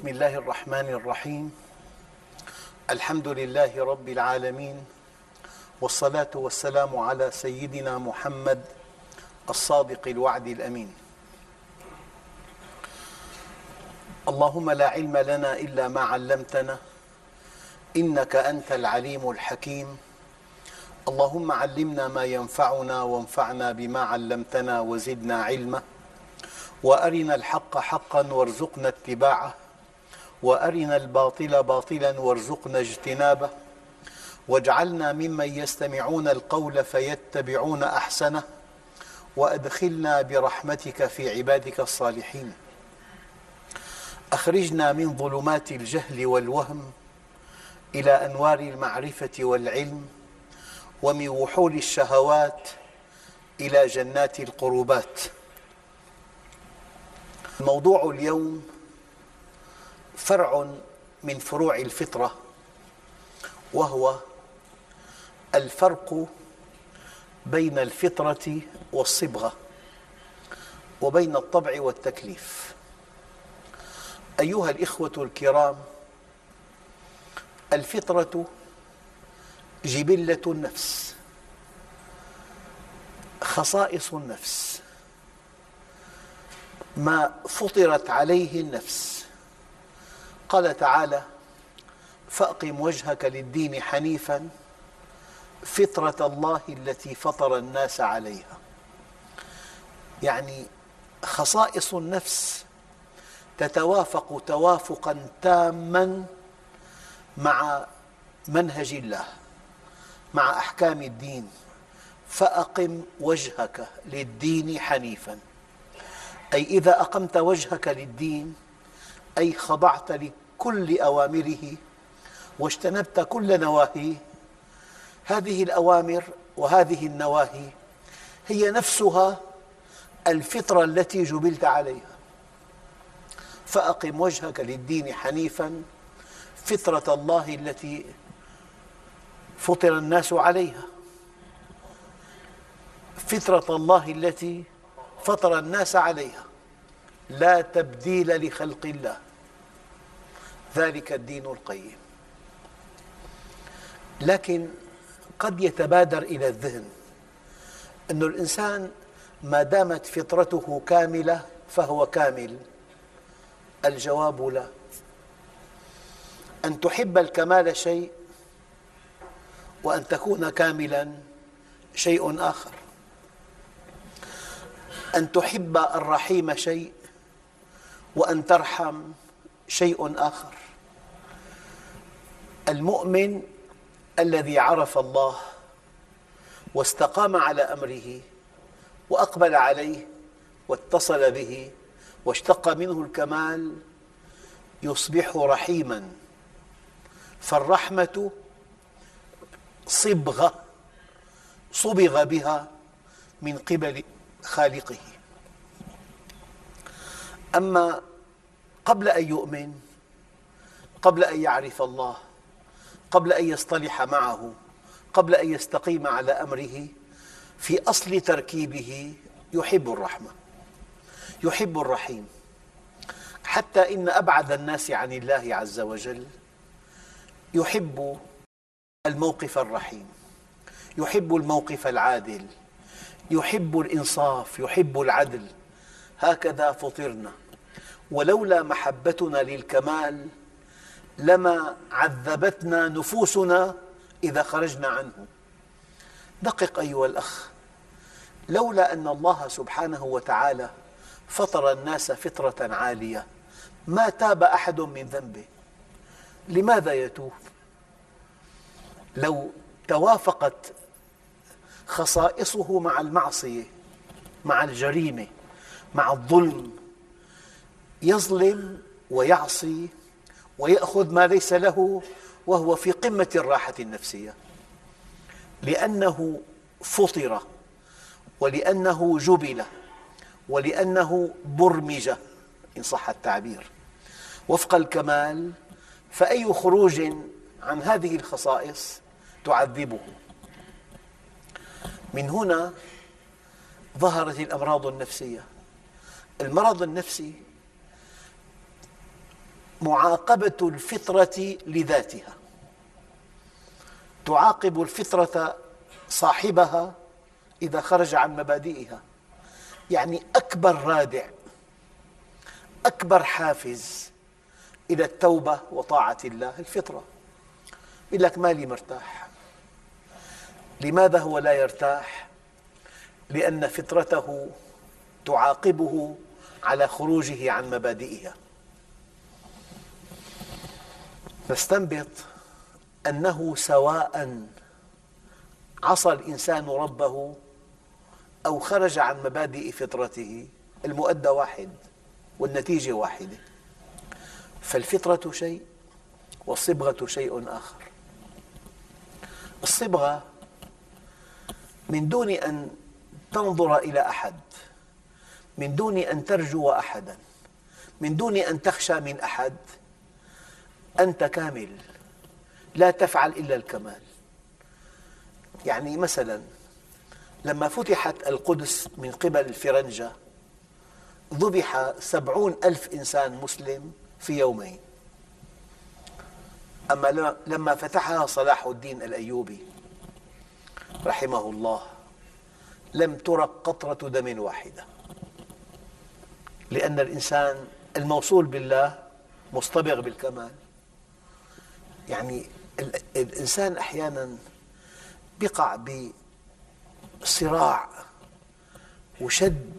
بسم الله الرحمن الرحيم. الحمد لله رب العالمين، والصلاة والسلام على سيدنا محمد الصادق الوعد الأمين. اللهم لا علم لنا إلا ما علمتنا إنك أنت العليم الحكيم. اللهم علمنا ما ينفعنا وانفعنا بما علمتنا وزدنا علما، وأرنا الحق حقا وارزقنا اتباعه، وأرنا الباطل باطلا وارزقنا اجتنابه، واجعلنا ممن يستمعون القول فيتبعون أحسنه، وأدخلنا برحمتك في عبادك الصالحين. أخرجنا من ظلمات الجهل والوهم إلى أنوار المعرفة والعلم، ومن وحول الشهوات إلى جنات القربات. موضوع اليوم فرع من فروع الفطرة، وهو الفرق بين الفطرة والصبغة، وبين الطبع والتكليف. أيها الإخوة الكرام، الفطرة جبلة النفس، خصائص النفس، ما فطرت عليه النفس. قال تعالى: فأقم وجهك للدين حنيفا فطرة الله التي فطر الناس عليها. يعني خصائص النفس تتوافق توافقا تاما مع منهج الله، مع أحكام الدين. فأقم وجهك للدين حنيفا، أي إذا أقمت وجهك للدين أي خضعت لكل أوامره واجتنبت كل نواهيه. هذه الأوامر وهذه النواهي هي نفسها الفطرة التي جبلت عليها. فأقم وجهك للدين حنيفا فطرة الله التي فطر الناس عليها، فطرة الله التي فطر الناس عليها، لا تبديل لخلق الله، ذلك الدين القيم. لكن قد يتبادر إلى الذهن أن الإنسان ما دامت فطرته كاملة فهو كامل. الجواب لا. أن تحب الكمال شيء، وأن تكون كاملا شيء آخر. أن تحب الرحيم شيء، وأن ترحم شيء آخر. المؤمن الذي عرف الله واستقام على أمره وأقبل عليه واتصل به واشتق منه الكمال يصبح رحيما. فالرحمة صبغة صبغ بها من قبل خالقه. أما قبل أن يؤمن، قبل أن يعرف الله، قبل أن يصطلح معه، قبل أن يستقيم على أمره، في أصل تركيبه يحب الرحمة، يحب الرحيم. حتى إن أبعد الناس عن الله عز وجل يحب الموقف الرحيم، يحب الموقف العادل، يحب الإنصاف، يحب العدل. هكذا فطرنا. ولولا محبتنا للكمال لما عذبتنا نفوسنا إذا خرجنا عنه. دقق أيها الأخ، لولا أن الله سبحانه وتعالى فطر الناس فطرة عالية ما تاب أحد من ذنبه. لماذا يتوب؟ لو توافقت خصائصه مع المعصية، مع الجريمة، مع الظلم، يظلم ويعصي ويأخذ ما ليس له، وهو في قمة الراحة النفسية، لأنه فطر، ولأنه جبل، ولأنه برمج إن صح التعبير وفق الكمال. فأي خروج عن هذه الخصائص تعذبه. من هنا ظهرت الأمراض النفسية. المرض النفسي معاقبة الفطرة لذاتها، تعاقب الفطرة صاحبها إذا خرج عن مبادئها. يعني أكبر رادع، أكبر حافز إلى التوبة وطاعة الله الفطرة. يقول لك مالي مرتاح. لماذا هو لا يرتاح؟ لأن فطرته تعاقبه على خروجه عن مبادئها. نستنبط أنه سواء عصى الإنسان ربه أو خرج عن مبادئ فطرته، المؤدى واحد والنتيجة واحدة. فالفطرة شيء والصبغة شيء آخر. الصبغة من دون أن تنظر إلى أحد، من دون أن ترجو أحدا، من دون أن تخشى من أحد، أنت كامل، لا تفعل إلا الكمال. يعني مثلا لما فتحت القدس من قبل الفرنجة ذبح 70,000 إنسان مسلم في يومين. أما لما فتحها صلاح الدين الأيوبي رحمه الله لم ترق قطرة دم واحدة، لأن الإنسان الموصول بالله مصطبغ بالكمال. يعني الإنسان أحياناً يقع بصراع وشد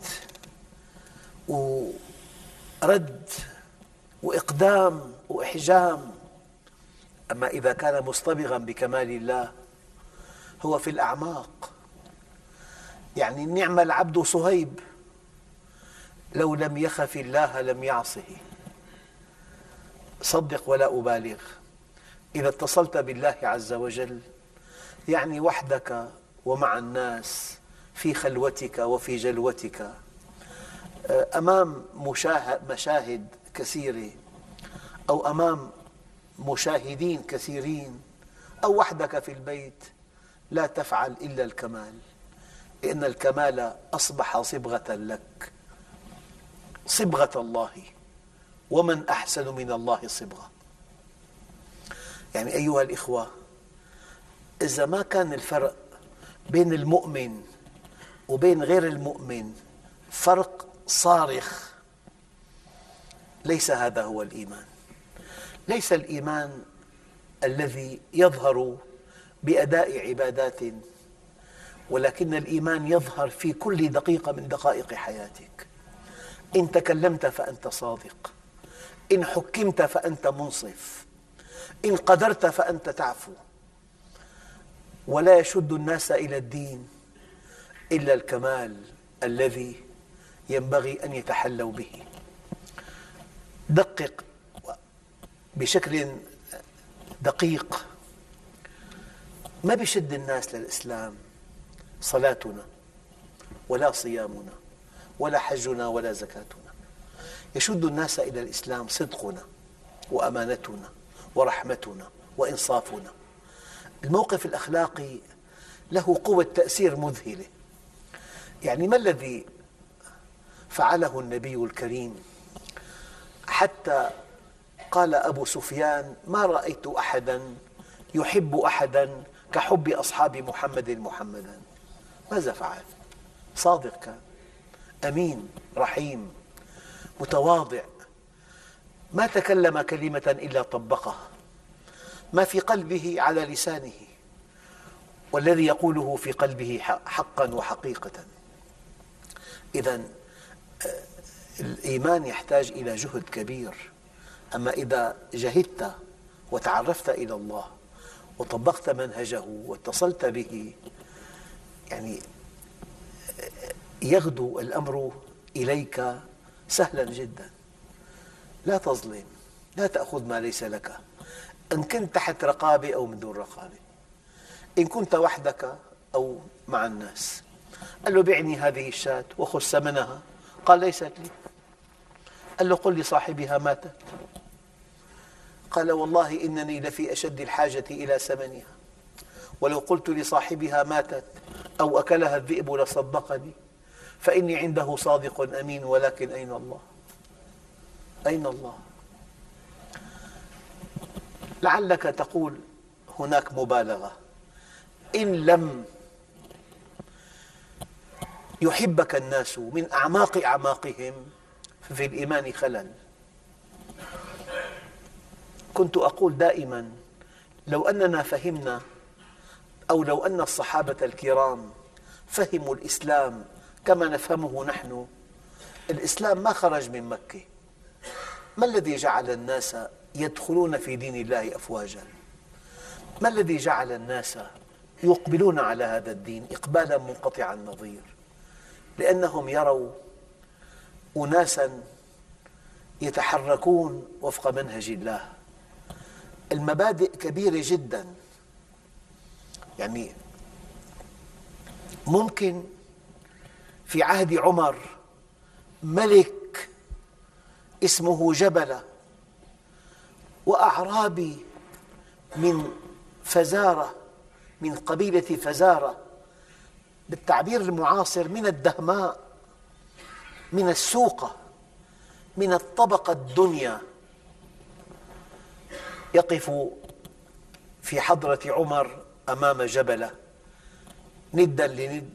ورد وإقدام وإحجام، أما إذا كان مصطبغاً بكمال الله هو في الأعماق. يعني نعم العبد صهيب لو لم يخف الله لم يعصه. صدق ولا أبالغ، إذا اتصلت بالله عز وجل يعني وحدك ومع الناس في خلوتك وفي جلوتك أمام مشاهد كثيرة أو أمام مشاهدين كثيرين أو وحدك في البيت، لا تفعل إلا الكمال، لأن الكمال أصبح صبغة لك، صبغة الله، ومن أحسن من الله صبغة. يعني أيها الإخوة، إذا ما كان الفرق بين المؤمن وبين غير المؤمن فرق صارخ، ليس هذا هو الإيمان. ليس الإيمان الذي يظهر بأداء عبادات، ولكن الإيمان يظهر في كل دقيقة من دقائق حياتك. إن تكلمت فأنت صادق، إن حكمت فأنت منصف، إن قدرت فأنت تعفو. ولا يشد الناس إلى الدين إلا الكمال الذي ينبغي أن يتحلوا به. دقق بشكل دقيق، ما بيشد الناس للإسلام صلاتنا ولا صيامنا ولا حجنا ولا زكاتنا. يشد الناس إلى الإسلام صدقنا وأمانتنا ورحمتنا وإنصافنا. الموقف الأخلاقي له قوة تأثير مذهلة. يعني ما الذي فعله النبي الكريم حتى قال أبو سفيان: ما رأيت أحدا يحب أحدا كحب أصحاب محمد محمدا. ماذا فعل؟ صادق كان، أمين، رحيم، متواضع، ما تكلم كلمة إلا طبقها، ما في قلبه على لسانه، والذي يقوله في قلبه حقا وحقيقة. إذن الإيمان يحتاج إلى جهد كبير. أما إذا جهدت وتعرفت إلى الله وطبقت منهجه واتصلت به، يعني يغدو الأمر إليك سهلا جدا. لا تظلم، لا تأخذ ما ليس لك، إن كنت تحت رقابة أو من دون رقابة، إن كنت وحدك أو مع الناس. قال له: بعني هذه الشاة وخذ ثمنها. قال: ليست لي. قال له: قل لصاحبها ماتت. قال: والله إنني لفي أشد الحاجة إلى ثمنها، ولو قلت لصاحبها ماتت أو أكلها الذئب لصدقني، فإني عنده صادق أمين، ولكن أين الله؟ أين الله؟ لعلك تقول هناك مبالغة، إن لم يحبك الناس من أعماق أعماقهم ففي الإيمان خلل. كنت أقول دائما لو أننا فهمنا، أو لو أن الصحابة الكرام فهموا الإسلام كما نفهمه نحن، الإسلام ما خرج من مكة. ما الذي جعل الناس يدخلون في دين الله أفواجا؟ ما الذي جعل الناس يقبلون على هذا الدين إقبالا منقطع النظير؟ لأنهم يروا أناسا يتحركون وفق منهج الله. المبادئ كبيرة جدا، يعني ممكن في عهد عمر ملك اسمه جبلة وأعرابي من فزارة، من قبيلة فزارة، بالتعبير المعاصر من الدهماء، من السوقة، من الطبقة الدنيا، يقف في حضرة عمر أمام جبلة ندا لند.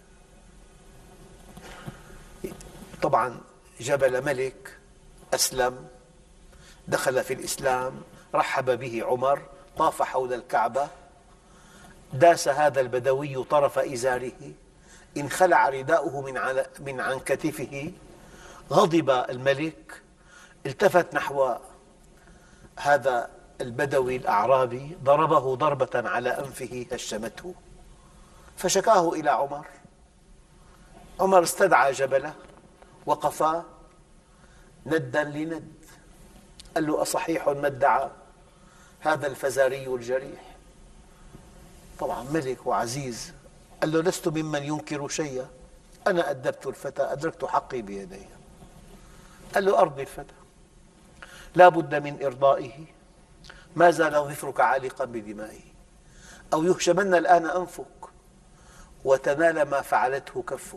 طبعا جبل ملك أسلم، دخل في الإسلام، رحب به عمر، طاف حول الكعبة، داس هذا البدوي طرف إزاره، انخلع رداؤه من عن كتفه، غضب الملك، التفت نحو هذا البدوي الأعرابي، ضربه ضربة على أنفه هشمته، فشكاه إلى عمر. عمر استدعى جبله وقفا ندا لند، قال له أصحيح ما ادعى هذا الفزاري الجريح؟ طبعا ملك وعزيز، قال له لست ممن ينكر شيئا، أنا أدبت الفتى، أدركت حقي بيدي. قال له أرضي الفتى، لا بد من إرضائه، ما زال ظفرك عالقا بدمائه، أو يهشمن الآن أنفك وتنال ما فعلته كفك.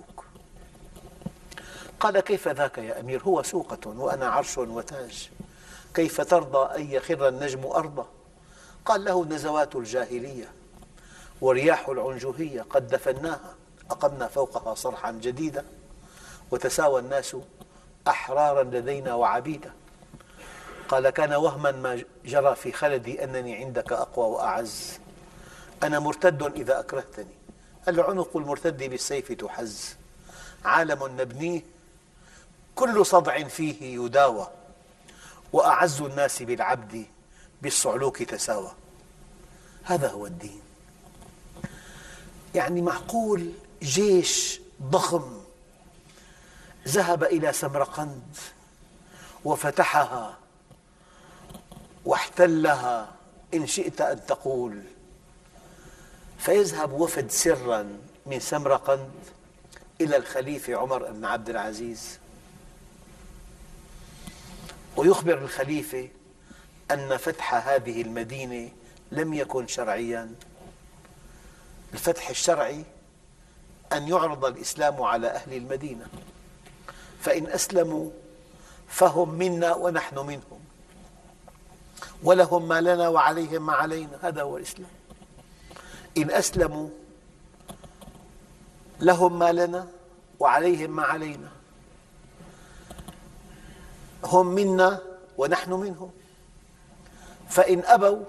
قال كيف ذاك يا أمير؟ هو سوقة وأنا عرش وتاج، كيف ترضى أن يخر النجم أرضا؟ قال له نزوات الجاهلية ورياح العنجهية قد دفناها، أقمنا فوقها صرحا جديدا، وتساوى الناس أحرارا لدينا وعبيدا. قال كان وهما ما جرى في خلدي أنني عندك أقوى وأعز، أنا مرتد إذا أكرهتني. قال له عنق المرتد بالسيف تحز، عالم نبنيه كل صدع فيه يداوى، وأعز الناس بالعبد بالصعلوك تساوى. هذا هو الدين. يعني معقول جيش ضخم ذهب إلى سمرقند وفتحها واحتلها إن شئت أن تقول، فيذهب وفد سرا من سمرقند إلى الخليفة عمر بن عبد العزيز ويخبر الخليفة أن فتح هذه المدينة لم يكن شرعيا. الفتح الشرعي أن يعرض الإسلام على أهل المدينة، فإن أسلموا فهم منا ونحن منهم، ولهم ما لنا وعليهم ما علينا، هذا هو الإسلام. إن أسلموا لهم ما لنا وعليهم ما علينا، هم منا ونحن منهم. فإن أبوا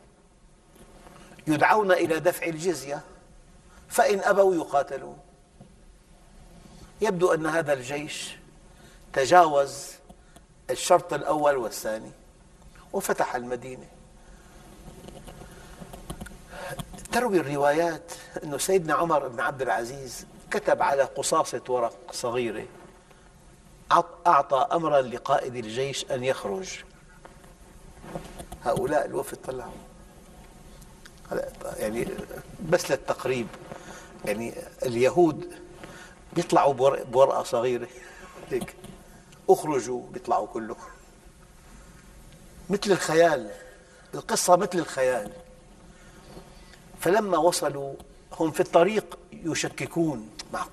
يدعون إلى دفع الجزية، فإن أبوا يقاتلون. يبدو أن هذا الجيش تجاوز الشرط الأول والثاني وفتح المدينة. تروي الروايات أن سيدنا عمر بن عبد العزيز كتب على قصاصة ورق صغيرة، أعطى أمرا لقائد الجيش أن يخرج. هؤلاء الوفد طلعوا، يعني بس للتقريب، يعني اليهود بيطلعوا بورقة صغيرة هيك، اخرجوا بيطلعوا كله، مثل الخيال، القصة مثل الخيال. فلما وصلوا هم في الطريق يشككون،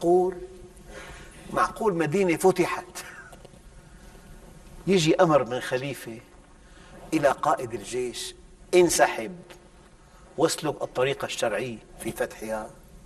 معقول مدينة فتحت، يجي أمر من خليفة إلى قائد الجيش انسحب واسلك الطريق الشرعي في فتحها.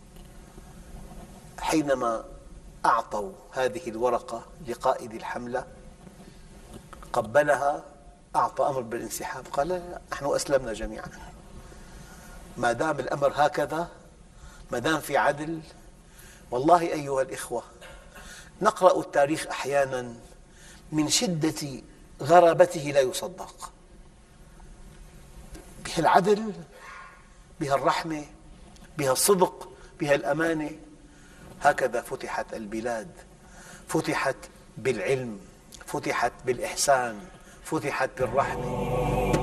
حينما أعطوا هذه الورقة لقائد الحملة قبلها، أعطى أمر بالانسحاب، قال لا، نحن أسلمنا جميعا، ما دام الأمر هكذا، ما دام في عدل. والله أيها الإخوة، نقرأ التاريخ أحيانا من شدة غرابته لا يصدق، بها العدل، بها الرحمة، بها الصدق، بها الأمانة. هكذا فتحت البلاد، فتحت بالعلم، فتحت بالإحسان، فتحت بالرحمة.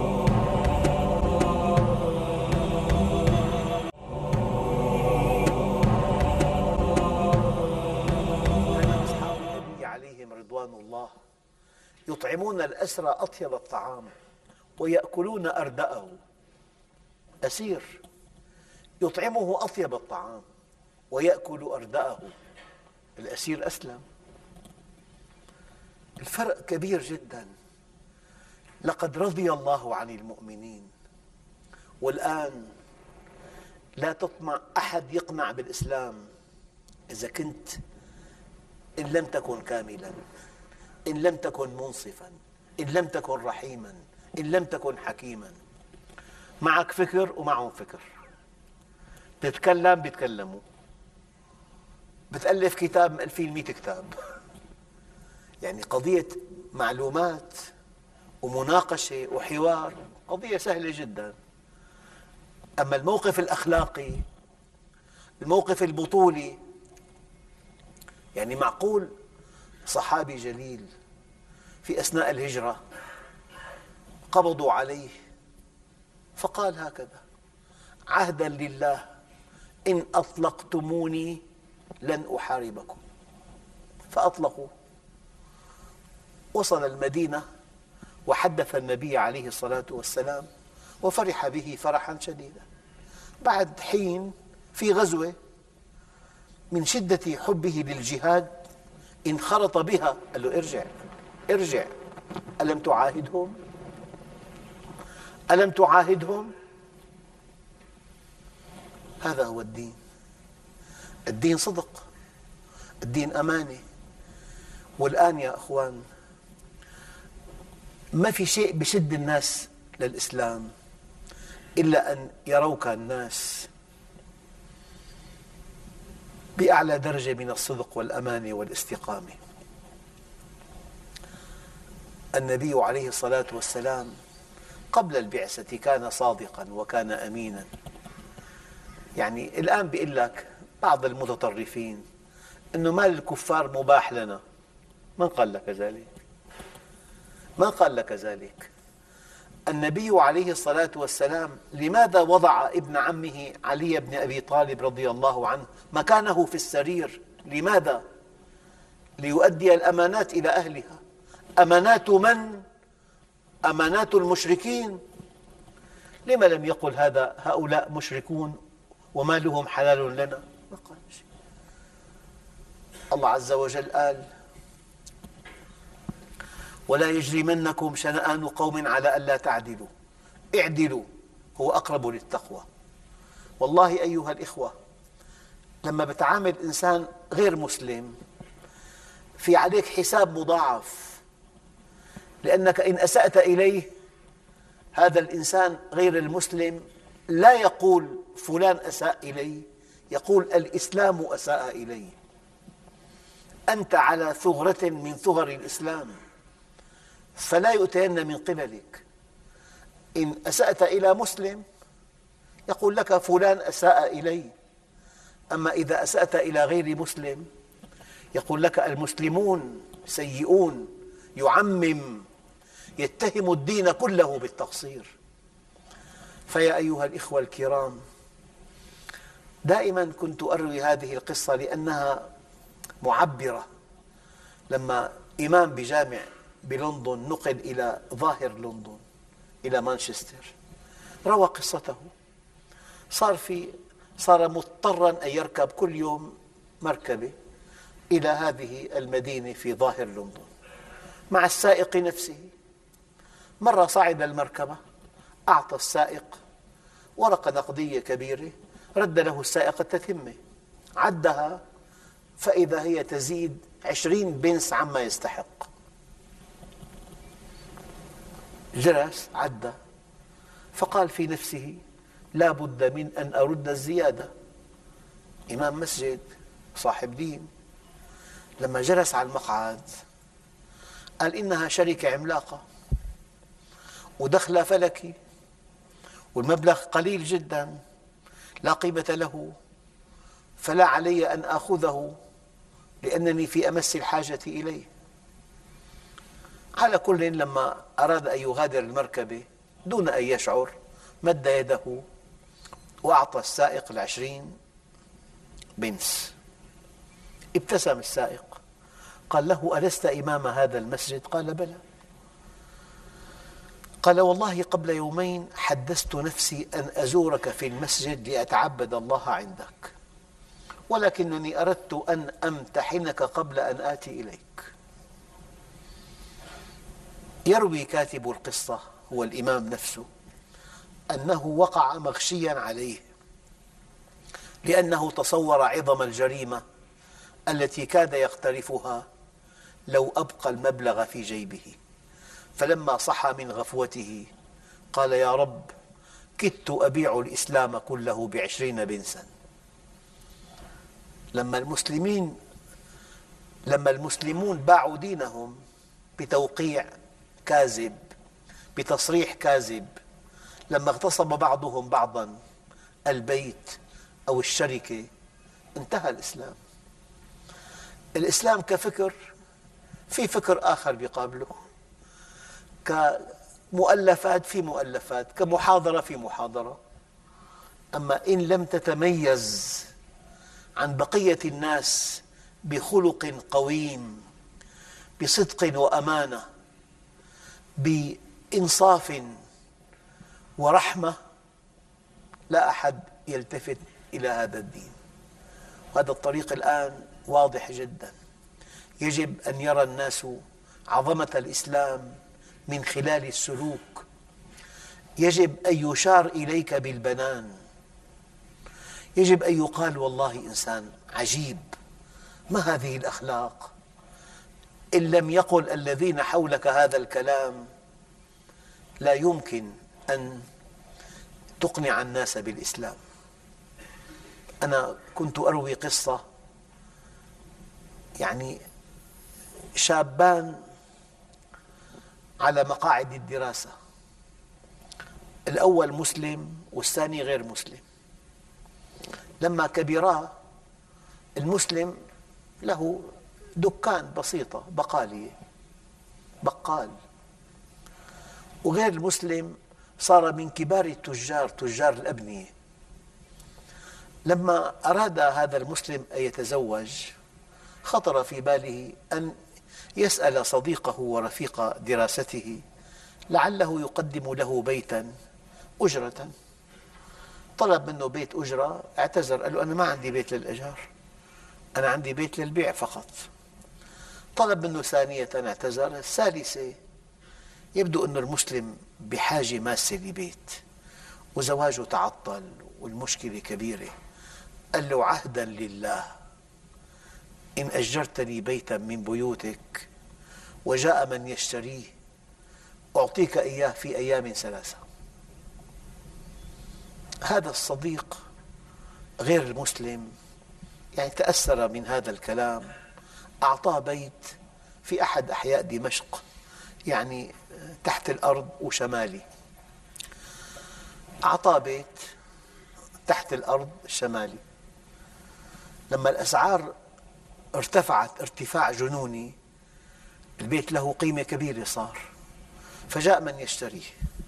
كان أصحاب النبي عليهم رضوان الله يطعمون الأسرى أطيب الطعام ويأكلون أردأه. أسير يطعمه أطيب الطعام ويأكل أردأه، الأسير أسلم. الفرق كبير جدا. لقد رضي الله عن المؤمنين، والآن لا تطمع أحد يقنع بالإسلام إذا كنت إن لم تكن كاملا، إن لم تكن منصفا، إن لم تكن رحيما، إن لم تكن حكيما. معك فكر ومعهم فكر، تتكلم بيتكلموا، بتألف كتاب مألفين 100 كتاب. يعني قضية معلومات ومناقشة وحوار قضية سهلة جدا. أما الموقف الأخلاقي، الموقف البطولي، يعني معقول صحابي جليل في أثناء الهجرة قبضوا عليه فقال هكذا: عهدا لله إن أطلقتموني لن أحاربكم. فأطلقوا. وصل المدينة وحدث النبي عليه الصلاة والسلام وفرح به فرحا شديدا. بعد حين في غزوة، من شدة حبه للجهاد انخرط بها، قال له: ارجع ارجع، ألم تعاهدهم؟ ألم تعاهدهم؟ هذا هو الدين. الدين صدق، الدين أمانة. والآن يا أخوان، ما في شيء بشد الناس للإسلام إلا أن يروك الناس بأعلى درجة من الصدق والأمانة والاستقامة. النبي عليه الصلاة والسلام قبل البعثة كان صادقا وكان أمينا. يعني الآن بيقول لك بعض المتطرفين أنه مال الكفار مباح لنا. من قال لك ذلك؟ من قال لك ذلك؟ النبي عليه الصلاة والسلام لماذا وضع ابن عمه علي بن أبي طالب رضي الله عنه مكانه في السرير؟ لماذا؟ ليؤدي الأمانات إلى أهلها. أمانات من؟ أمانات المشركين. لما لم يقل هؤلاء مشركون ومالهم حلال لنا؟ ما قال شيء. الله عز وجل قال: ولا يجرمنكم شنآن قوم على ألا تعدلوا اعدلوا هو أقرب للتقوى. والله أيها الإخوة، لما بتعامل إنسان غير مسلم في عليك حساب مضاعف، لأنك إن أسأت إليه هذا الإنسان غير المسلم لا يقول فلان أساء إلي، يقول الإسلام أساء إلي. أنت على ثغرة من ثغر الإسلام، فلا يؤتين من قبلك. إن أسأت إلى مسلم يقول لك فلان أساء إلي، أما إذا أسأت إلى غير مسلم يقول لك المسلمون سيئون، يعمم، يتهم الدين كله بالتقصير. فيا أيها الإخوة الكرام، دائما كنت أروي هذه القصة لأنها معبرة. لما إمام بجامع بلندن نقل إلى ظاهر لندن إلى مانشستر، روى قصته. صار مضطرا أن يركب كل يوم مركبة إلى هذه المدينة في ظاهر لندن مع السائق نفسه. مرة صعد المركبة، أعطى السائق ورقة نقدية كبيرة، رد له السائق التتمة، عدها فإذا هي تزيد 20 بنس عما يستحق. جلس عدى فقال في نفسه لا بد من أن أرد الزيادة، إمام مسجد صاحب دين. لما جلس على المقعد قال إنها شركة عملاقة ودخلها فلكي والمبلغ قليل جدا لا قيمة له، فلا علي أن آخذه لأنني في أمس الحاجة إليه. على كل، لما أراد أن يغادر المركبة دون أن يشعر مد يده وأعطى السائق 20 بنس. ابتسم السائق، قال له ألست إمام هذا المسجد؟ قال بلى. قال والله قبل يومين حدثت نفسي أن أزورك في المسجد لأتعبد الله عندك، ولكنني أردت أن أمتحنك قبل أن آتي إليك. يروي كاتب القصة هو الإمام نفسه أنه وقع مغشيا عليه لأنه تصور عظم الجريمة التي كاد يقترفها لو أبقى المبلغ في جيبه، فلما صحى من غفوته قال يا رب كدت أبيع الإسلام كله ب20 بنسا. لما المسلمون باعوا دينهم بتوقيع كاذب، بتصريح كاذب، لما اغتصب بعضهم بعضا البيت أو الشركة، انتهى الإسلام. الإسلام كفكر في فكر آخر بيقابله، كمؤلفات في مؤلفات، كمحاضرة في محاضرة. أما إن لم تتميز عن بقية الناس بخلق قويم، بصدق وأمانة، بإنصاف ورحمة، لا أحد يلتفت إلى هذا الدين. وهذا الطريق الآن واضح جدا. يجب أن يرى الناس عظمة الإسلام من خلال السلوك. يجب أن يشار إليك بالبنان، يجب أن يقال والله إنسان عجيب، ما هذه الأخلاق. إن لم يقل الذين حولك هذا الكلام لا يمكن أن تقنع الناس بالإسلام. أنا كنت أروي قصة، يعني شابان على مقاعد الدراسة، الأول مسلم والثاني غير مسلم. لما كبرا المسلم له دكان بسيطة بقالية، بقال، وغير المسلم صار من كبار التجار، تجار الأبنية. لما أراد هذا المسلم أن يتزوج خطر في باله أن يسأل صديقه ورفيق دراسته لعله يقدم له بيتا أجرة. طلب منه بيت أجرة، اعتذر، قال له أنا ما عندي بيت للإيجار، أنا عندي بيت للبيع فقط. طلب منه ثانية، اعتذر. الثالثة يبدو أن المسلم بحاجة ماسة لبيت وزواجه تعطل والمشكلة كبيرة. قال له عهدا لله إن أجرتني بيتا من بيوتك وجاء من يشتريه أعطيك إياه في أيام 3. هذا الصديق غير المسلم يعني تأثر من هذا الكلام، أعطاه بيت في أحد أحياء دمشق، يعني تحت الأرض وشمالي. أعطاه بيت تحت الأرض الشمالي. لما الأسعار ارتفعت ارتفاع جنوني، البيت له قيمة كبيرة صار، فجاء من يشتريه.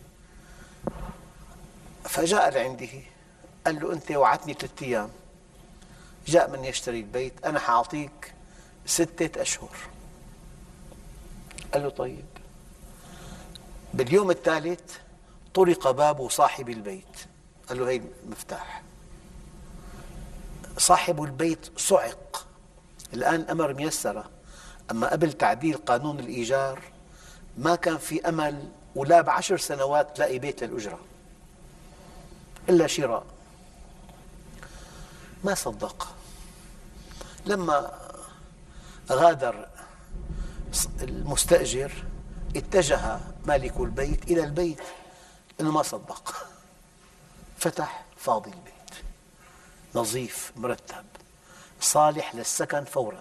فجاء لعنده قال له أنت وعدتني 3 أيام، جاء من يشتري البيت، أنا حأعطيك 6 أشهر. قال له طيب. باليوم الثالث طرق باب صاحب البيت، قال له هي المفتاح. صاحب البيت صعق. الآن الأمر ميسرة، أما قبل تعديل قانون الإيجار ما كان في أمل ولا ب10 سنوات تلاقي بيت للأجرة إلا شراء. ما صدق. لما غادر المستأجر اتجه مالك البيت إلى البيت، إنه ما صدق. فتح، فاضي البيت، نظيف مرتب صالح للسكن فورا.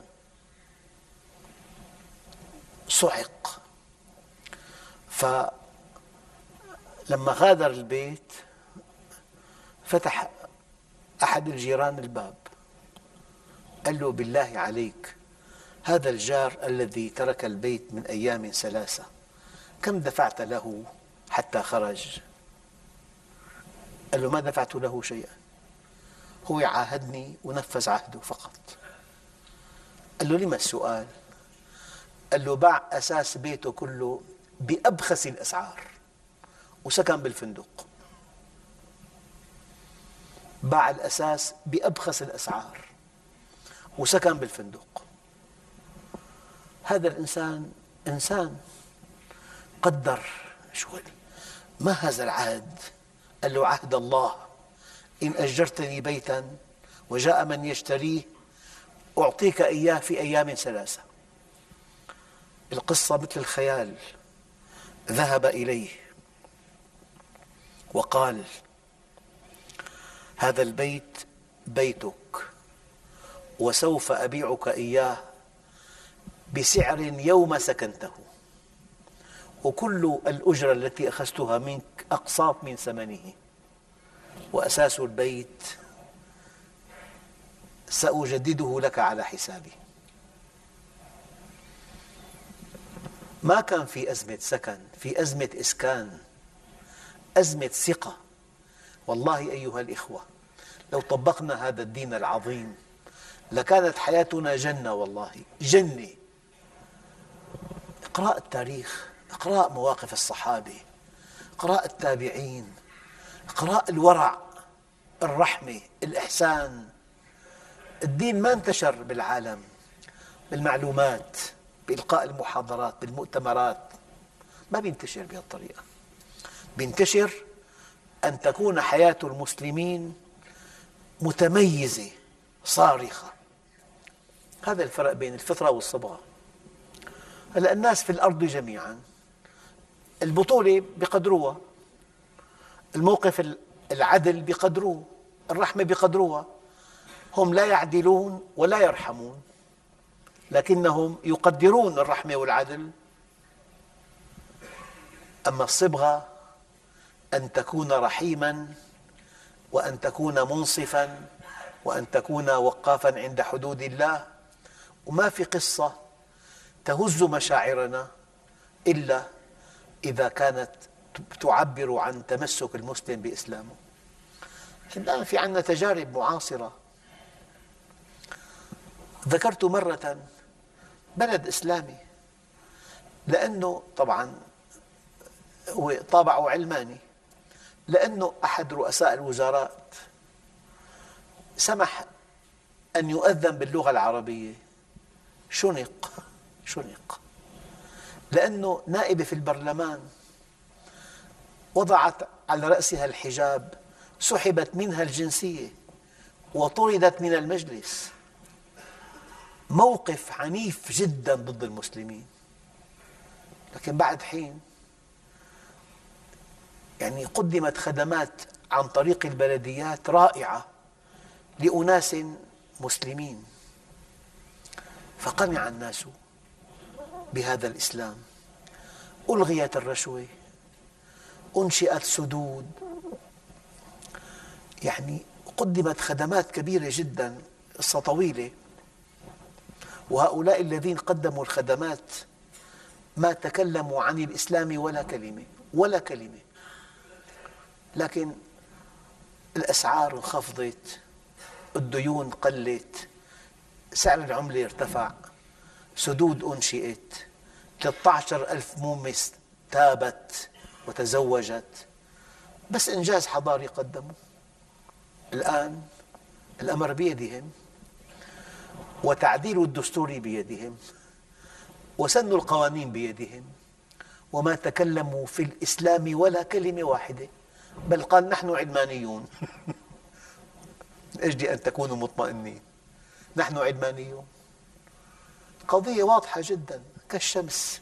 صعق. فلما غادر البيت فتح أحد الجيران الباب، قال له: بالله عليك، هذا الجار الذي ترك البيت من أيام 3 كم دفعت له حتى خرج؟ قال له: ما دفعت له شيئا، هو عاهدني ونفذ عهده فقط. قال له: لما السؤال؟ قال له: باع أساس بيته كله بأبخس الأسعار وسكن بالفندق. باع الأساس بأبخس الأسعار وسكن بالفندق. هذا الإنسان إنسان قدر شغل. ما هذا العهد؟ قال له: عهد الله، إن أجرتني بيتا وجاء من يشتريه أعطيك إياه في أيام 3. القصة مثل الخيال. ذهب إليه وقال: هذا البيت بيتك، وسوف أبيعك إياه بسعر يوم سكنته، وكل الأجرة التي أخذتها منك أقساط من ثمنه، وأساس البيت سأجدده لك على حسابي. ما كان في أزمة سكن، في أزمة إسكان، أزمة ثقة. والله أيها الإخوة، لو طبقنا هذا الدين العظيم لكانت حياتنا جنة، والله جنة. اقرأ التاريخ، اقرأ مواقف الصحابة، اقرأ التابعين، اقرأ الورع، الرحمة، الإحسان. الدين ما انتشر بالعالم بالمعلومات، بإلقاء المحاضرات، بالمؤتمرات. ما بينتشر بهذه الطريقة. بينتشر أن تكون حياة المسلمين متميزة صارخة. هذا الفرق بين الفطرة والصبغة. هلأ الناس في الأرض جميعا البطولة بقدروها، الموقف العدل بقدروه، الرحمة بقدروها. هم لا يعدلون ولا يرحمون، لكنهم يقدرون الرحمة والعدل. أما الصبغة أن تكون رحيما، وأن تكون منصفا، وأن تكون وقافا عند حدود الله. وما في قصة تهز مشاعرنا إلا إذا كانت تعبر عن تمسك المسلم بإسلامه. الآن في عندنا تجارب معاصرة. ذكرت مرة بلد إسلامي، لأنه طبعا هو طابعه علماني، لأنه أحد رؤساء الوزارات سمح أن يؤذن باللغة العربية. شنق، لأنه نائبة في البرلمان وضعت على رأسها الحجاب، سحبت منها الجنسية وطردت من المجلس. موقف عنيف جدا ضد المسلمين. لكن بعد حين قدمت خدمات عن طريق البلديات رائعة لأناس مسلمين، فقنع الناس بهذا الإسلام. ألغيت الرشوة، أنشئت سدود، قدمت خدمات كبيرة جدا، قصة طويلة. وهؤلاء الذين قدموا الخدمات ما تكلموا عن الإسلام ولا كلمة. لكن الأسعار انخفضت، الديون قلت، سعر العملة ارتفع، سدود أنشئت، 13,000 مومس تابت وتزوجت. بس إنجاز حضاري قدموا. الآن الأمر بيدهم، وتعديل الدستور بيدهم، وسن القوانين بيدهم، وما تكلموا في الإسلام ولا كلمة واحدة، بل قال نحن علمانيون من أجل أن تكونوا مطمئنين، نحن علمانيون. قضية واضحة جدا كالشمس،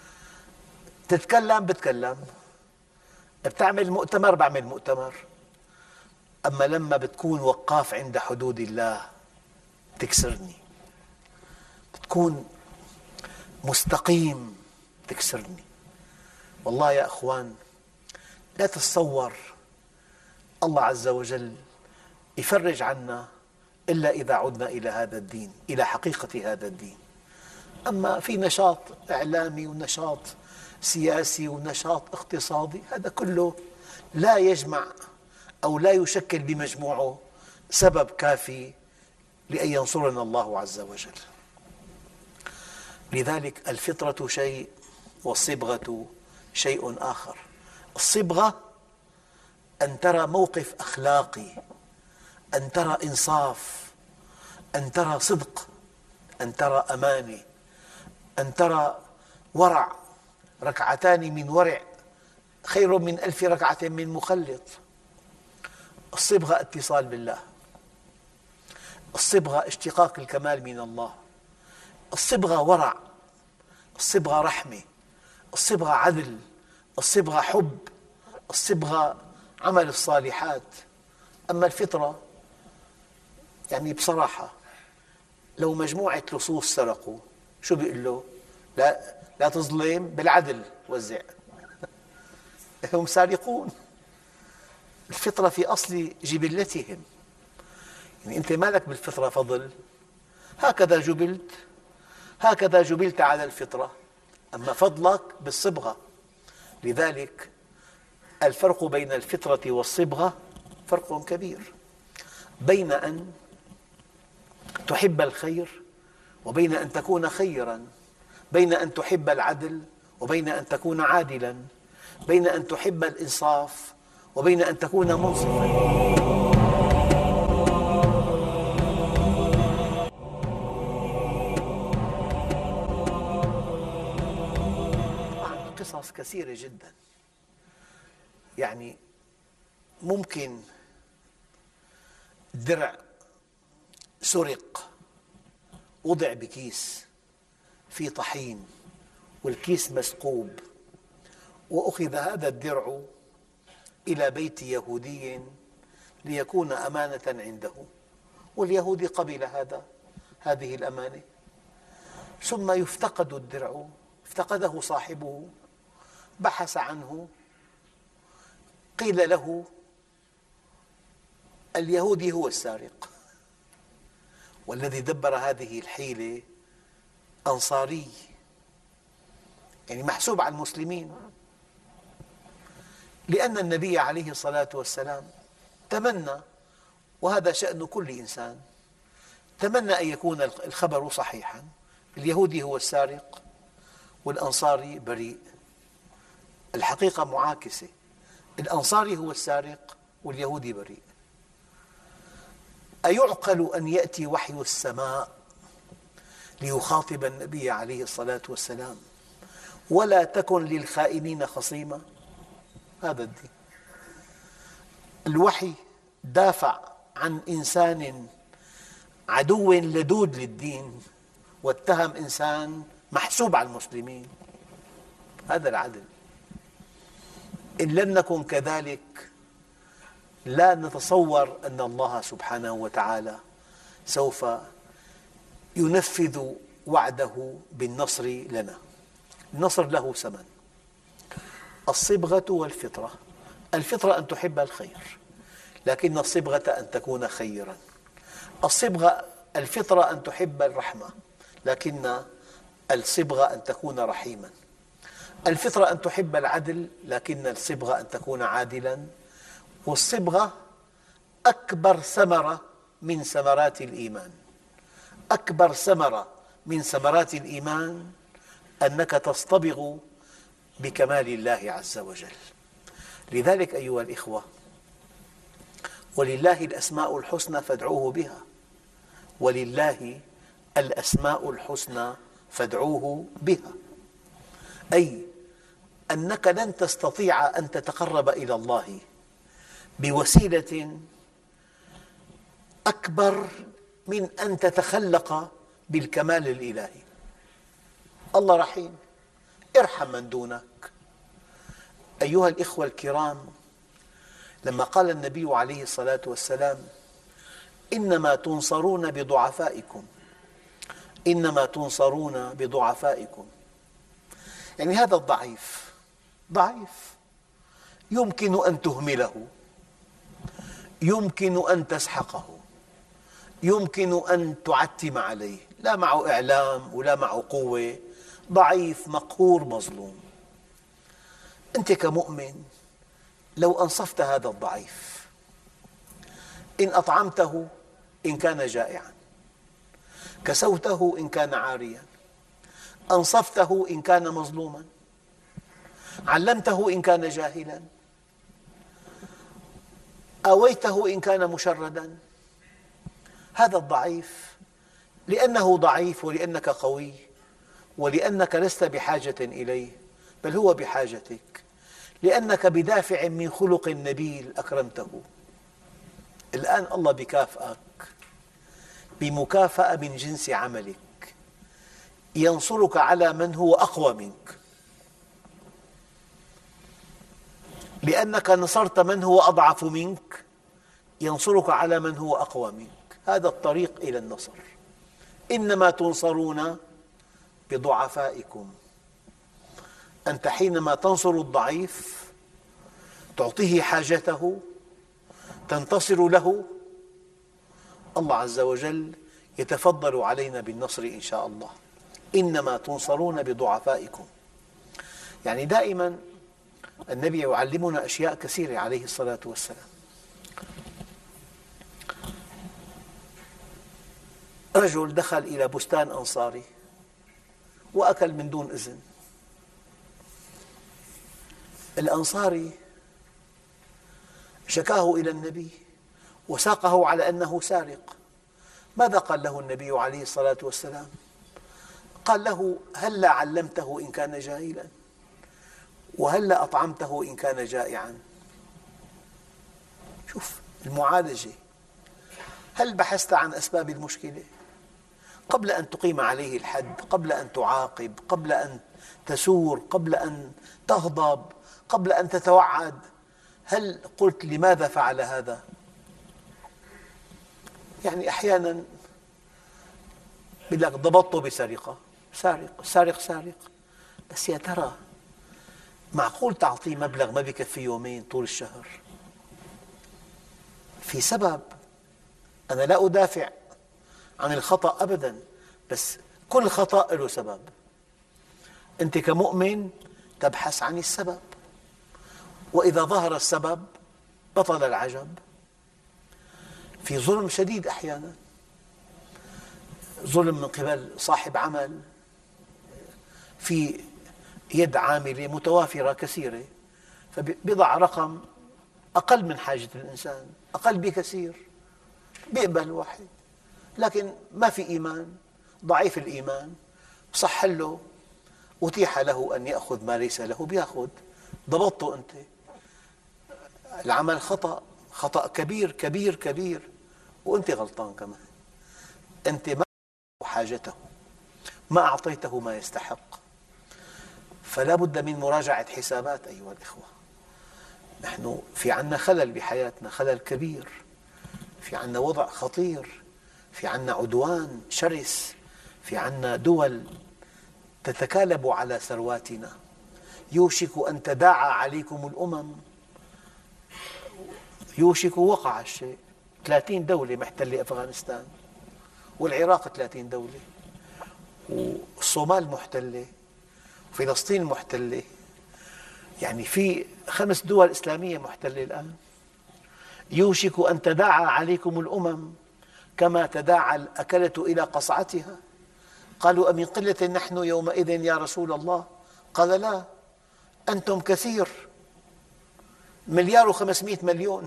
تتكلم بتكلم، بتعمل مؤتمر بعمل مؤتمر. أما لما بتكون وقاف عند حدود الله تكسرني، بتكون مستقيم تكسرني. والله يا أخوان، لا تتصور الله عز وجل يفرج عنا إلا إذا عدنا إلى هذا الدين، إلى حقيقة هذا الدين. أما في نشاط إعلامي ونشاط سياسي ونشاط اقتصادي، هذا كله لا يجمع أو لا يشكل بمجموعه سبب كافي لأن ينصرنا الله عز وجل. لذلك الفطرة شيء والصبغة شيء آخر. الصبغة أن ترى موقف أخلاقي، أن ترى إنصاف، أن ترى صدق، أن ترى أمانة، أن ترى ورع. ركعتان من ورع خير من 1000 ركعة من مخلط. الصبغة اتصال بالله، الصبغة اشتقاق الكمال من الله، الصبغة ورع، الصبغة رحمة، الصبغة عدل، الصبغة حب، الصبغة عمل الصالحات. أما الفطرة يعني بصراحة لو مجموعة لصوص سرقوا شو بيقول له؟ لا تظلم، بالعدل وزع. هم سارقون. الفطرة في أصل جبلتهم، يعني أنت ما لك بالفطرة فضل، هكذا جبلت، هكذا جبلت على الفطرة، أما فضلك بالصبغة. لذلك الفرق بين الفطرة والصبغة فرق كبير، بين أن تحب الخير وبين أن تكون خيرا، بين أن تحب العدل وبين أن تكون عادلا، بين أن تحب الإنصاف وبين أن تكون منصفا. طبعا قصص كثيرة جدا، يعني ممكن درع سرق وضع بكيس في طحين والكيس مسقوب، وأخذ هذا الدرع إلى بيت يهودي ليكون أمانة عنده، واليهودي قبل هذه الأمانة. ثم يفتقد الدرع، افتقده صاحبه، بحث عنه، قيل له اليهودي هو السارق، والذي دبر هذه الحيلة أنصاري، يعني محسوب على المسلمين، لأن النبي عليه الصلاة والسلام تمنى، وهذا شأن كل إنسان، تمنى أن يكون الخبر صحيحا، اليهودي هو السارق والأنصاري بريء. الحقيقة معاكسة، الأنصاري هو السارق واليهودي بريء. أيعقل أن يأتي وحي السماء ليخاطب النبي عليه الصلاة والسلام ولا تكن للخائنين خصيما؟ هذا الدين. الوحي دافع عن إنسان عدو لدود للدين واتهم إنسان محسوب على المسلمين، هذا العدل. إن لم نكن كذلك لا نتصور أن الله سبحانه وتعالى سوف ينفذ وعده بالنصر لنا. النصر له ثمن. الصبغة والفطرة، الفطرة أن تحب الخير، لكن الصبغة أن تكون خيرا. الفطرة أن تحب الرحمة، لكن الصبغة أن تكون رحيما. الفطرة أن تحب العدل، لكن الصبغة أن تكون عادلا. والصبغة أكبر ثمرة من ثمرات الإيمان، أكبر ثمرة من ثمرات الإيمان أنك تصطبغ بكمال الله عز وجل. لذلك أيها الإخوة، ولله الأسماء الحسنى فادعوه بها، ولله الأسماء الحسنى فادعوه بها، أي أنك لن تستطيع أن تتقرب إلى الله بوسيلة أكبر من أن تتخلق بالكمال الإلهي. الله رحيم، ارحم من دونك. أيها الإخوة الكرام، لما قال النبي عليه الصلاة والسلام: إنما تنصرون بضعفائكم، إنما تنصرون بضعفائكم، يعني هذا الضعيف ضعيف، يمكن أن تهمله، يمكن أن تسحقه، يمكن أن تعتم عليه، لا معه إعلام ولا معه قوة، ضعيف مقهور مظلوم. أنت كمؤمن لو أنصفت هذا الضعيف، إن أطعمته إن كان جائعا، كسوته إن كان عاريا، أنصفته إن كان مظلوما، علمته إن كان جاهلا، آويته إن كان مشردا، هذا الضعيف لأنه ضعيف ولأنك قوي ولأنك لست بحاجة إليه، بل هو بحاجتك، لأنك بدافع من خلق نبيل أكرمته. الآن الله بيكافئك بمكافأة من جنس عملك، ينصرك على من هو أقوى منك، لأنك نصرت من هو أضعف منك ينصرك على من هو أقوى منك. هذا الطريق إلى النصر. إنما تنصرون بضعفائكم. أنت حينما تنصر الضعيف تعطيه حاجته، تنتصر له، الله عز وجل يتفضل علينا بالنصر إن شاء الله. إنما تنصرون بضعفائكم، يعني دائما النبي يعلمنا أشياء كثيرة عليه الصلاة والسلام. رجل دخل إلى بستان أنصاري وأكل من دون إذن. الأنصاري شكاه إلى النبي وساقه على أنه سارق. ماذا قال له النبي عليه الصلاة والسلام؟ قال له: هلا علمته إن كان جاهلا، وهلا أطعمته إن كان جائعا. شوف المعالجة. هل بحثت عن أسباب المشكلة قبل أن تقيم عليه الحد، قبل أن تعاقب، قبل أن تسور، قبل أن تغضب، قبل أن تتوعد؟ هل قلت لماذا فعل هذا؟ يعني أحيانا يقول لك ضبطته بسرقة، سارق سارق، بس يا ترى معقول تعطيه مبلغ ما بيكفي يومين طول الشهر؟ في سبب. أنا لا أدافع عن الخطأ أبدا، بس كل خطأ له سبب. أنت كمؤمن تبحث عن السبب، وإذا ظهر السبب بطل العجب. في ظلم شديد أحيانا، ظلم من قبل صاحب عمل، في يد عاملة متوافرة كثيرة، فبيضع رقم أقل من حاجة الإنسان، أقل بكثير، بيقبل واحد، لكن ما في إيمان، ضعيف الإيمان، صح له، أتيح له أن يأخذ ما ليس له، بيأخذ. ضبطته أنت. العمل خطأ، خطأ كبير كبير كبير، وأنت غلطان كمان. أنت ما حاجته، ما أعطيته ما يستحق. فلا بد من مراجعة حسابات أيها الإخوة. نحن في عنا خلل بحياتنا، خلل كبير، في عنا وضع خطير، في عنا عدوان شرس، في عنا دول تتكالب على ثرواتنا. يوشك أن تداعى عليكم الأمم، يوشك وقع الشيء. 30 دولة محتلة أفغانستان، والعراق 30 دولة، والصومال محتلة، وفلسطين محتلة، يعني في 5 دول إسلامية محتلة الآن. يوشك أن تداعى عليكم الأمم كما تداعى الأكلة إلى قصعتها. قالوا: أمن قلة نحن يومئذ يا رسول الله؟ قال: لا، أنتم كثير، 1,500,000,000،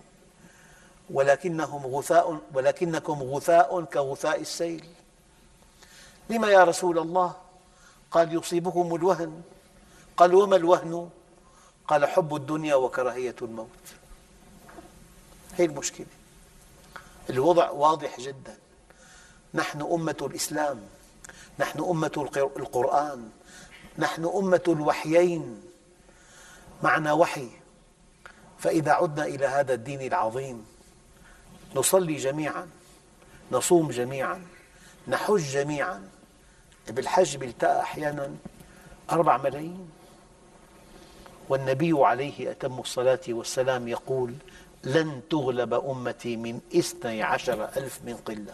ولكنكم غثاء كغثاء السيل. لما يا رسول الله؟ قال: يصيبكم الوهن قال وما الوهن؟ قال حب الدنيا وكراهية الموت. هي المشكلة. الوضع واضح جدا. نحن أمة الإسلام، نحن أمة القرآن، نحن أمة الوحيين، معنا وحي. فإذا عدنا إلى هذا الدين العظيم نصلي جميعا، نصوم جميعا، نحج جميعا. بالحج بيلتقى أحيانا 4 ملايين، والنبي عليه أتم الصلاة والسلام يقول لن تغلب أمتي من 12,000 من قلة.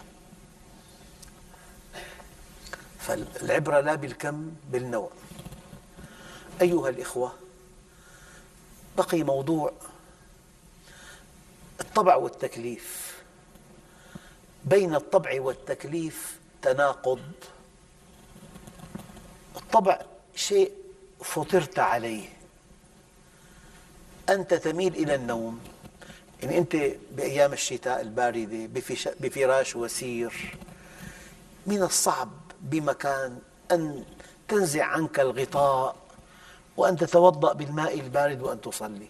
فالعبرة لا بالكم بالنوع. أيها الإخوة، بقي موضوع الطبع والتكليف. بين الطبع والتكليف تناقض. الطبع شيء فطرت عليه، أنت تميل إلى النوم، يعني أنت بأيام الشتاء الباردة بفراش وسير، من الصعب بمكان أن تنزع عنك الغطاء وأن تتوضأ بالماء البارد وأن تصلي.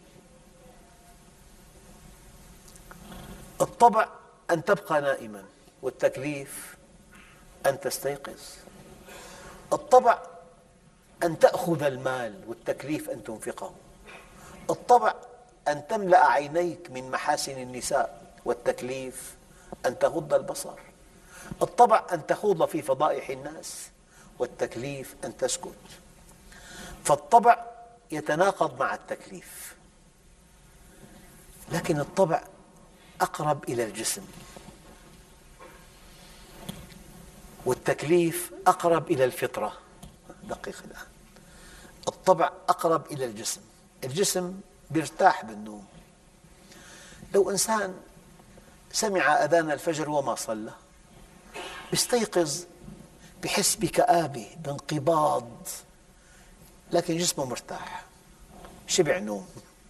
الطبع أن تبقى نائما، والتكليف أن تستيقظ. الطبع أن تأخذ المال، والتكليف أن تنفقه. الطبع أن تملأ عينيك من محاسن النساء، والتكليف أن تغض البصر. الطبع أن تخوض في فضائح الناس، والتكليف أن تسكت. فالطبع يتناقض مع التكليف، لكن الطبع أقرب إلى الجسم، والتكليف أقرب إلى الفطرة. دقيق الآن. الطبع أقرب إلى الجسم. الجسم بيرتاح بالنوم. لو إنسان سمع أذان الفجر وما صلى بيستيقظ بحس بكآبة، بانقباض، لكن جسمه مرتاح، شبع نوم.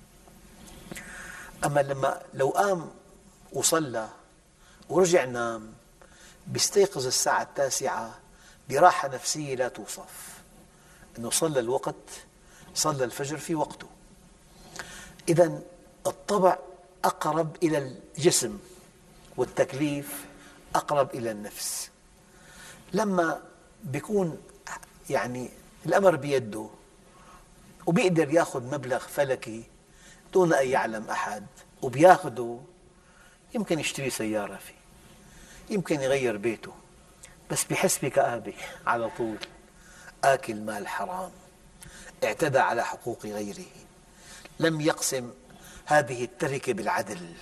أما لو قام وصلى ورجع نام بيستيقظ الساعة 9 براحة نفسية لا توصف، أنه صلى الوقت، صلى الفجر في وقته. إذن الطبع أقرب إلى الجسم، والتكليف أقرب إلى النفس. لما بيكون يعني الأمر بيده وبيقدر يأخذ مبلغ فلكي دون أن يعلم أحد وبيأخذه، يمكن يشتري سيارة فيه، يمكن يغير بيته، بس بيحس بكآبة على طول. آكل مال حرام، اعتدى على حقوق غيره، لم يقسم هذه التركة بالعدل.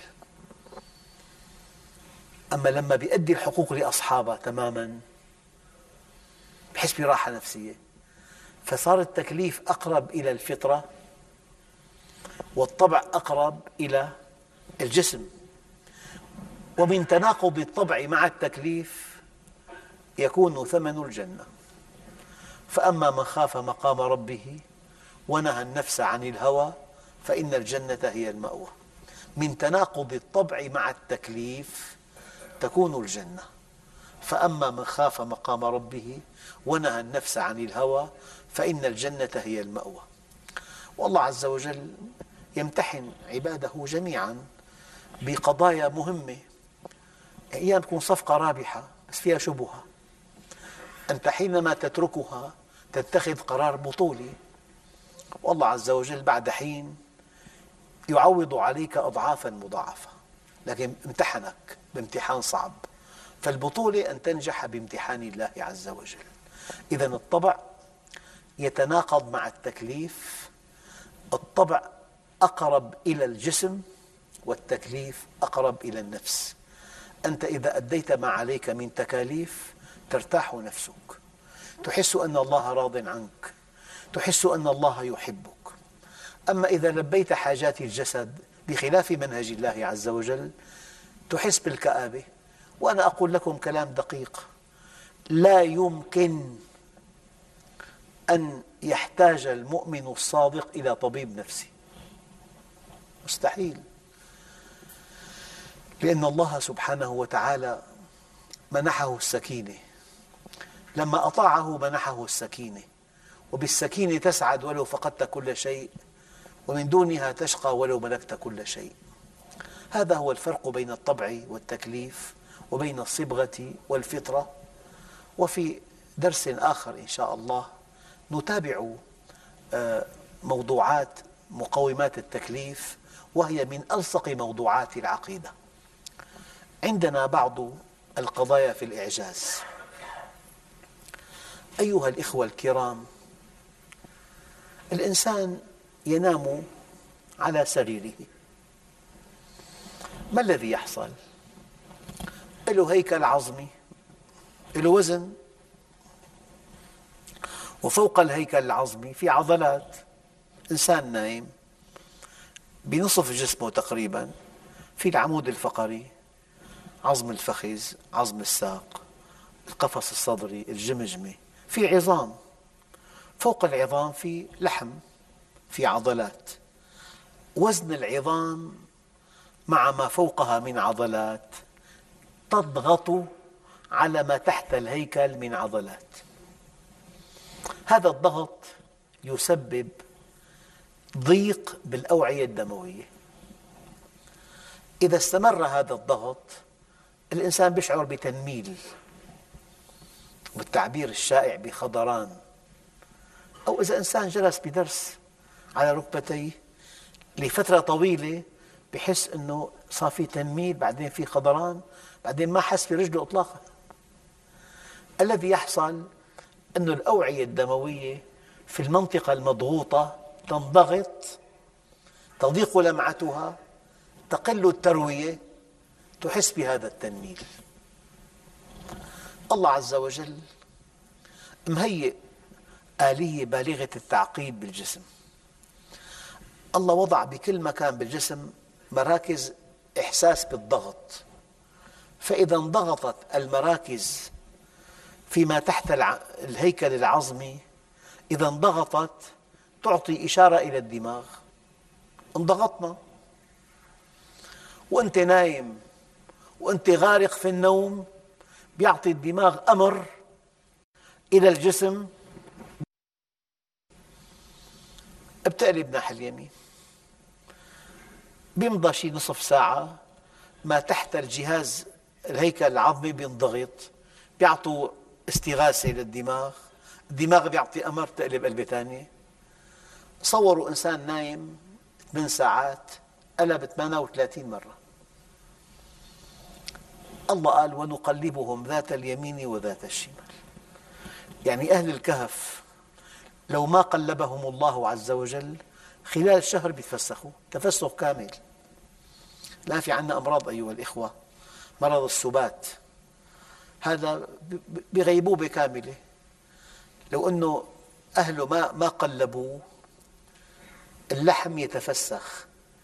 أما لما بيؤدي الحقوق لأصحابها تماما بحس براحة نفسية. فصار التكليف أقرب إلى الفطرة، والطبع أقرب إلى الجسم. ومن تناقض الطبع مع التكليف يكون ثمن الجنة. فأما من خاف مقام ربه ونهى النفس عن الهوى فإن الجنة هي المأوى. من تناقض الطبع مع التكليف تكون الجنة. فأما من خاف مقام ربه ونهى النفس عن الهوى فإن الجنة هي المأوى. والله عز وجل يمتحن عباده جميعا بقضايا مهمة. أحيانا تكون صفقة رابحة بس فيها شبهة، أنت حينما تتركها تتخذ قرار بطولي، والله عز وجل بعد حين يعوض عليك أضعافا مضاعفة، لكن امتحنك بامتحان صعب. فالبطولة أن تنجح بامتحان الله عز وجل. إذن الطبع يتناقض مع التكليف. الطبع أقرب إلى الجسم، والتكليف أقرب إلى النفس. أنت إذا أديت ما عليك من تكاليف ترتاح نفسك، تحس أن الله راض عنك، تحس أن الله يحبك. أما إذا لبيت حاجات الجسد بخلاف منهج الله عز وجل تحس بالكآبة. وأنا أقول لكم كلام دقيق: لا يمكن أن يحتاج المؤمن الصادق إلى طبيب نفسي، مستحيل. لأن الله سبحانه وتعالى منحه السكينة، لما أطاعه منحه السكينة، وبالسكينة تسعد ولو فقدت كل شيء، ومن دونها تشقى ولو ملكت كل شيء. هذا هو الفرق بين الطبع والتكليف، وبين الصبغة والفطرة. وفي درس آخر إن شاء الله نتابع موضوعات مقومات التكليف، وهي من ألصق موضوعات العقيدة. عندنا بعض القضايا في الإعجاز. أيها الإخوة الكرام، الإنسان ينام على سريره، ما الذي يحصل؟ له هيكل عظمي، له وزن، وفوق الهيكل العظمي في عضلات. إنسان نايم بنصف جسمه تقريبا، في العمود الفقري، عظم الفخذ، عظم الساق، القفص الصدري، الجمجمة، في عظام. فوق العظام في لحم، في عضلات. وزن العظام مع ما فوقها من عضلات تضغط على ما تحت الهيكل من عضلات. هذا الضغط يسبب ضيق بالأوعية الدموية. إذا استمر هذا الضغط الإنسان يشعر بتنميل، بالتعبير الشائع بخضران. أو إذا إنسان جلس بدرس على ركبتيه لفترة طويلة بحس أنه صار في تنميل، بعدين في خضران، بعدين ما حس في رجله إطلاقا. الذي يحصل أن الأوعية الدموية في المنطقة المضغوطة تنضغط، تضيق لمعتها، تقل التروية، تحس بهذا التنميل. الله عز وجل مهيئ آلية بالغة التعقيد بالجسم. الله وضع بكل مكان بالجسم مراكز إحساس بالضغط، فإذا انضغطت المراكز فيما تحت الهيكل العظمي، إذا انضغطت تعطي إشارة إلى الدماغ: انضغطنا. وأنت نايم وأنت غارق في النوم، يعطي الدماغ أمر إلى الجسم: بتقلب ناحية اليمين. بيمضى شي نصف ساعة، ما تحت الجهاز الهيكل العظمي بينضغط، بيعطوا استغاثة للدماغ، الدماغ بيعطي أمر تقلب قلبة ثانية. صوروا إنسان نايم 8 ساعات قلب 38 مرة. الله قال: ونقلبهم ذات اليمين وذات الشمال. يعني أهل الكهف لو ما قلبهم الله عز وجل خلال شهر بيتفسخوا تفسخ كامل. لا، في عندنا أمراض أيها الإخوة، مرض السبات، هذا بغيبوبة كاملة. لو أنه أهله ما قلبوه اللحم يتفسخ،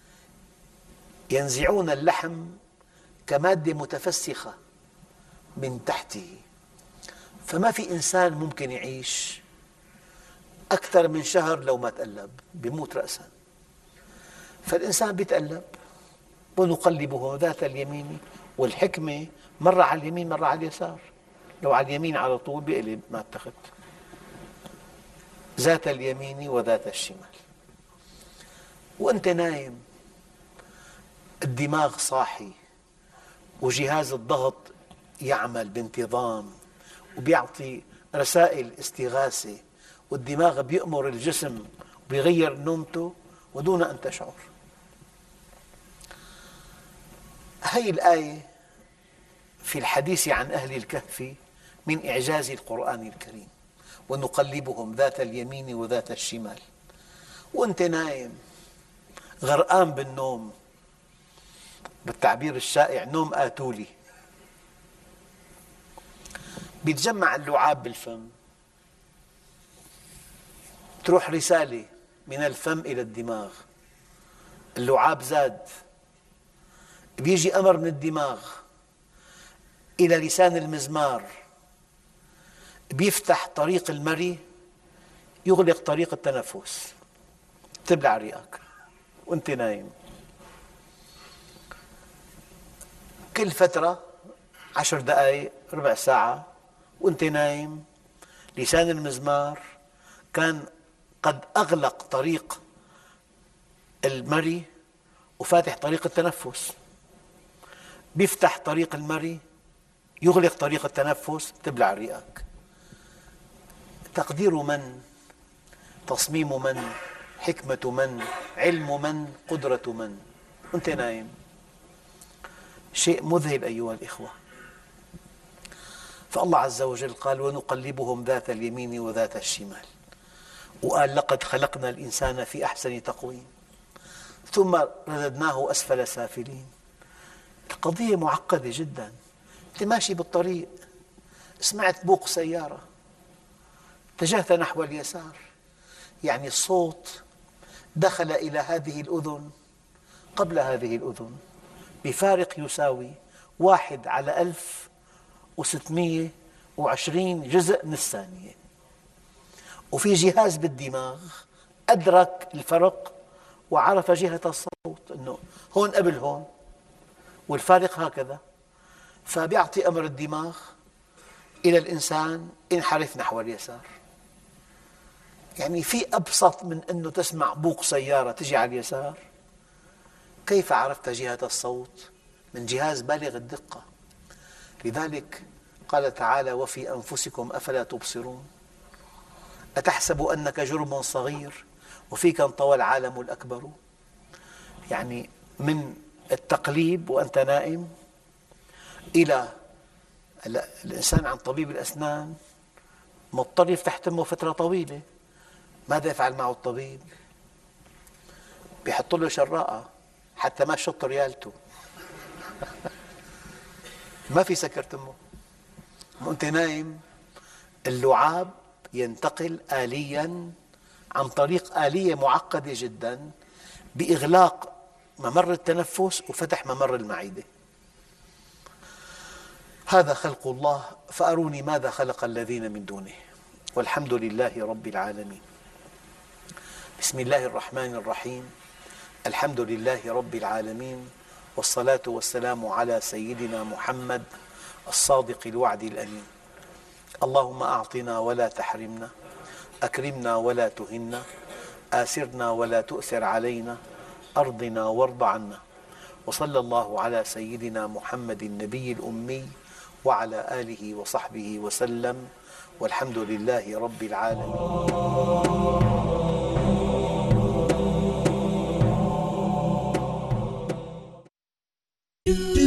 ينزعون اللحم كمادة متفسخة من تحته، فما في إنسان ممكن يعيش أكثر من شهر لو ما تقلب، بيموت رأسا. فالإنسان بيتقلب. ونقلبه ذات اليمين، والحكمة مرة على اليمين مرة على اليسار. لو على اليمين على طول بيقلب ما اتخذ. ذات اليمين وذات الشمال. وأنت نايم الدماغ صاحي، وجهاز الضغط يعمل بانتظام وبيعطي رسائل استغاثة، والدماغ بيأمر الجسم بيغير نومته ودون أن تشعر. هذه الآية في الحديث عن أهل الكهف من إعجاز القرآن الكريم: ونقلبهم ذات اليمين وذات الشمال. وأنت نايم غرقان بالنوم، بالتعبير الشائع نوم آتولي، بيتجمع اللعاب بالفم، تروح رسالة من الفم إلى الدماغ: اللعاب زاد. بيجي أمر من الدماغ إلى لسان المزمار، بيفتح طريق المري، يغلق طريق التنفس، تبلع ريقك وانت نايم. كل فترة 10 دقائق ربع ساعة وانت نايم، لسان المزمار كان قد أغلق طريق المري وفاتح طريق التنفس، بيفتح طريق المري يغلق طريق التنفس، تبلع رئاك. تقدير من؟ تصميم من؟ حكمة من؟ علم من؟ قدرة من؟ وأنت نايم. شيء مذهل أيها الإخوة. فالله عز وجل قال ونقلبهم ذات اليمين وذات الشمال، وقال لقد خلقنا الإنسان في أحسن تقويم ثم رددناه أسفل سافلين. القضية معقدة جدا. أنت ماشي بالطريق، سمعت بوق سيارة، اتجهت نحو اليسار، يعني الصوت دخل إلى هذه الأذن قبل هذه الأذن بفارق يساوي 1/1620 جزء من الثانية، وفي جهاز بالدماغ أدرك الفرق وعرف جهة الصوت أنه هون قبل هون والفارق هكذا، فبيعطي أمر الدماغ إلى الإنسان انحرف نحو اليسار. يعني في أبسط من أنه تسمع بوق سيارة تجي على اليسار؟ كيف عرفت جهة الصوت؟ من جهاز بالغ الدقة. لذلك قال تعالى وفي أنفسكم أفلا تبصرون أتحسب أنك جرم صغير وفيك انطوى العالم الأكبر. يعني من التقليب وأنت نائم إلى الإنسان عند طبيب الأسنان مضطر يفتح تمه فترة طويلة. ماذا يفعل معه الطبيب؟ بيحط له شراءة حتى ما شط ريالته ما في سكر تمه. وأنت نايم اللعاب ينتقل آلياً عن طريق آلية معقدة جداً بإغلاق ممر التنفس وفتح ممر المعدة. هذا خلق الله، فأروني ماذا خلق الذين من دونه، والحمد لله رب العالمين. بسم الله الرحمن الرحيم. الحمد لله رب العالمين، والصلاة والسلام على سيدنا محمد الصادق الوعد الأمين. اللهم أعطنا ولا تحرمنا، أكرمنا ولا تهنا، آسرنا ولا تؤثر علينا، أرضنا وارض عنا. وصلى الله على سيدنا محمد النبي الأمي وعلى آله وصحبه وسلم، والحمد لله رب العالمين.